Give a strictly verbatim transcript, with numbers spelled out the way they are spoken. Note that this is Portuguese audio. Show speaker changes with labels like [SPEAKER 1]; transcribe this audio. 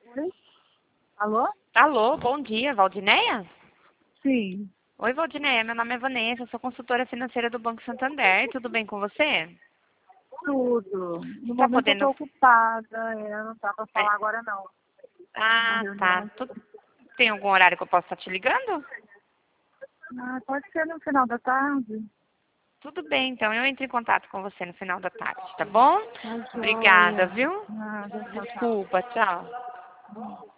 [SPEAKER 1] Oi? Alô?
[SPEAKER 2] Alô, bom dia, Valdineia?
[SPEAKER 1] Sim,
[SPEAKER 2] Oi, Valdineia, meu nome é Vanessa, eu sou consultora financeira do Banco Santander, tudo bem com você?
[SPEAKER 1] tudo. No
[SPEAKER 2] Tá
[SPEAKER 1] momento eu
[SPEAKER 2] podendo...
[SPEAKER 1] tô ocupada, é, não dá pra
[SPEAKER 2] é,
[SPEAKER 1] falar agora não. Uma
[SPEAKER 2] Ah, tá.
[SPEAKER 1] reunião.
[SPEAKER 2] Tu- Tem algum horário que eu possa estar te ligando?
[SPEAKER 1] Ah, pode ser no final da tarde.
[SPEAKER 2] Tudo bem, então eu entro em contato com você no final da tarde, tá bom?
[SPEAKER 1] Tá
[SPEAKER 2] Obrigada,
[SPEAKER 1] joia.
[SPEAKER 2] viu?
[SPEAKER 1] Nada, tchau, tchau.
[SPEAKER 2] Desculpa, tchau.